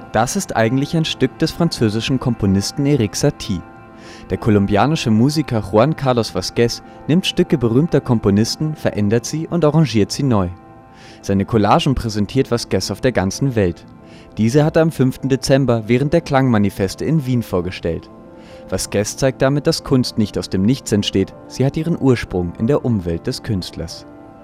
Das ist eigentlich ein Stück des französischen Komponisten Erik Satie. Der kolumbianische Musiker Juan Carlos Vázquez nimmt Stücke berühmter Komponisten, verändert sie und arrangiert sie neu. Seine Collagen präsentiert Vázquez auf der ganzen Welt. Diese hat er am 5. Dezember während der Klangmanifeste in Wien vorgestellt. Vázquez zeigt damit, dass Kunst nicht aus dem Nichts entsteht, sie hat ihren Ursprung in der Umwelt des Künstlers.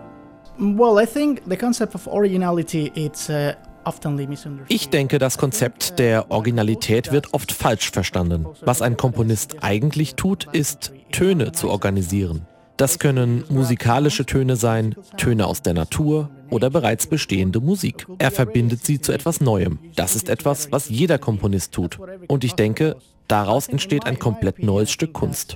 Ich denke, das Konzept der Originalität wird oft falsch verstanden. Was ein Komponist eigentlich tut, ist, Töne zu organisieren. Das können musikalische Töne sein, Töne aus der Natur oder bereits bestehende Musik. Er verbindet sie zu etwas Neuem. Das ist etwas, was jeder Komponist tut. Und ich denke, daraus entsteht ein komplett neues Stück Kunst.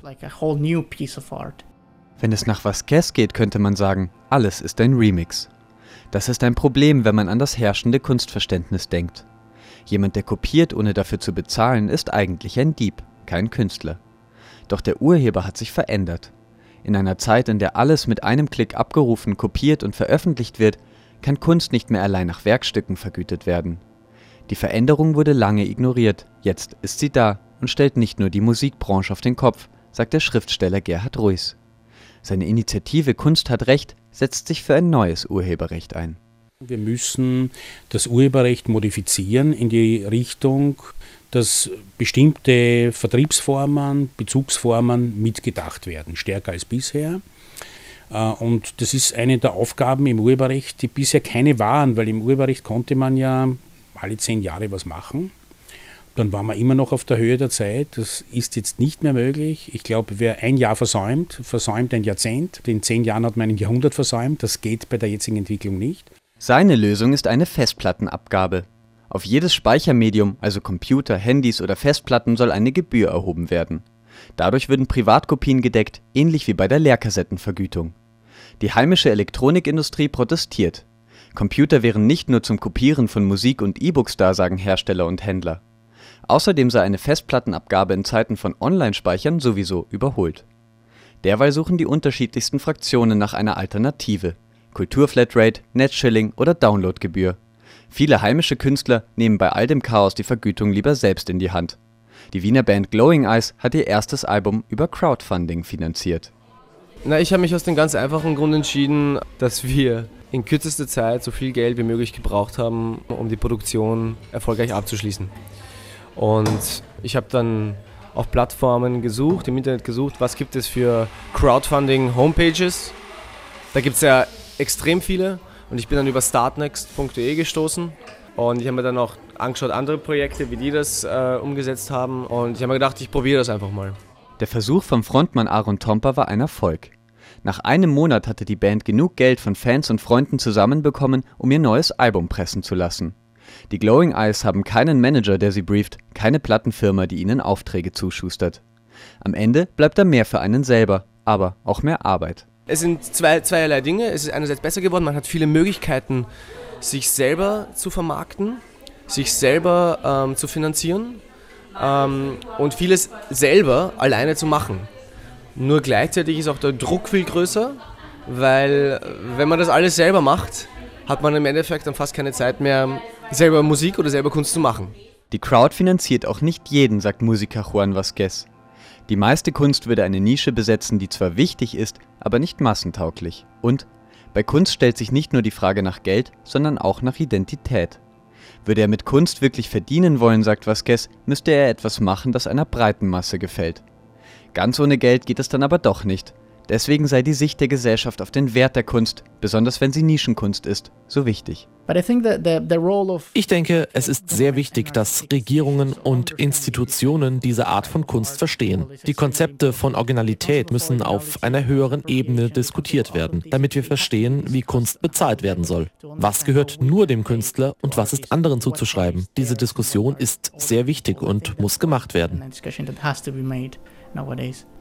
Wenn es nach Vázquez geht, könnte man sagen, alles ist ein Remix. Das ist ein Problem, wenn man an das herrschende Kunstverständnis denkt. Jemand, der kopiert, ohne dafür zu bezahlen, ist eigentlich ein Dieb, kein Künstler. Doch der Urheber hat sich verändert. In einer Zeit, in der alles mit einem Klick abgerufen, kopiert und veröffentlicht wird, kann Kunst nicht mehr allein nach Werkstücken vergütet werden. Die Veränderung wurde lange ignoriert, jetzt ist sie da und stellt nicht nur die Musikbranche auf den Kopf, sagt der Schriftsteller Gerhard Ruiz. Seine Initiative Kunst hat Recht setzt sich für ein neues Urheberrecht ein. Wir müssen das Urheberrecht modifizieren in die Richtung, dass bestimmte Vertriebsformen, Bezugsformen mitgedacht werden, stärker als bisher. Und das ist eine der Aufgaben im Urheberrecht, die bisher keine waren, weil im Urheberrecht konnte man ja alle 10 Jahre was machen. Dann waren wir immer noch auf der Höhe der Zeit. Das ist jetzt nicht mehr möglich. Ich glaube, wer ein Jahr versäumt ein Jahrzehnt. In 10 Jahren hat man ein Jahrhundert versäumt. Das geht bei der jetzigen Entwicklung nicht. Seine Lösung ist eine Festplattenabgabe. Auf jedes Speichermedium, also Computer, Handys oder Festplatten, soll eine Gebühr erhoben werden. Dadurch würden Privatkopien gedeckt, ähnlich wie bei der Leerkassettenvergütung. Die heimische Elektronikindustrie protestiert. Computer wären nicht nur zum Kopieren von Musik und E-Books da, sagen Hersteller und Händler. Außerdem sei eine Festplattenabgabe in Zeiten von Online-Speichern sowieso überholt. Derweil suchen die unterschiedlichsten Fraktionen nach einer Alternative. Kulturflatrate, Netzschilling oder Downloadgebühr. Viele heimische Künstler nehmen bei all dem Chaos die Vergütung lieber selbst in die Hand. Die Wiener Band Glowing Eyes hat ihr erstes Album über Crowdfunding finanziert. Ich habe mich aus dem ganz einfachen Grund entschieden, dass wir in kürzester Zeit so viel Geld wie möglich gebraucht haben, um die Produktion erfolgreich abzuschließen. Und ich habe dann auf Plattformen gesucht, im Internet gesucht, was gibt es für Crowdfunding-Homepages. Da gibt es ja extrem viele und ich bin dann über startnext.de gestoßen und ich habe mir dann auch angeschaut, andere Projekte, wie die das umgesetzt haben und ich habe mir gedacht, ich probiere das einfach mal. Der Versuch vom Frontmann Aaron Tomper war ein Erfolg. Nach einem Monat hatte die Band genug Geld von Fans und Freunden zusammenbekommen, um ihr neues Album pressen zu lassen. Die Glowing Eyes haben keinen Manager, der sie brieft, keine Plattenfirma, die ihnen Aufträge zuschustert. Am Ende bleibt da mehr für einen selber, aber auch mehr Arbeit. Es sind zweierlei Dinge. Es ist einerseits besser geworden, man hat viele Möglichkeiten, sich selber zu vermarkten, sich selber zu finanzieren und vieles selber alleine zu machen. Nur gleichzeitig ist auch der Druck viel größer, weil wenn man das alles selber macht, hat man im Endeffekt dann fast keine Zeit mehr, selber Musik oder selber Kunst zu machen. Die Crowd finanziert auch nicht jeden, sagt Musiker Juan Vázquez. Die meiste Kunst würde eine Nische besetzen, die zwar wichtig ist, aber nicht massentauglich. Und bei Kunst stellt sich nicht nur die Frage nach Geld, sondern auch nach Identität. Würde er mit Kunst wirklich verdienen wollen, sagt Vázquez, müsste er etwas machen, das einer breiten Masse gefällt. Ganz ohne Geld geht es dann aber doch nicht. Deswegen sei die Sicht der Gesellschaft auf den Wert der Kunst, besonders wenn sie Nischenkunst ist, so wichtig. Ich denke, es ist sehr wichtig, dass Regierungen und Institutionen diese Art von Kunst verstehen. Die Konzepte von Originalität müssen auf einer höheren Ebene diskutiert werden, damit wir verstehen, wie Kunst bezahlt werden soll. Was gehört nur dem Künstler und was ist anderen zuzuschreiben? Diese Diskussion ist sehr wichtig und muss gemacht werden. Nowadays.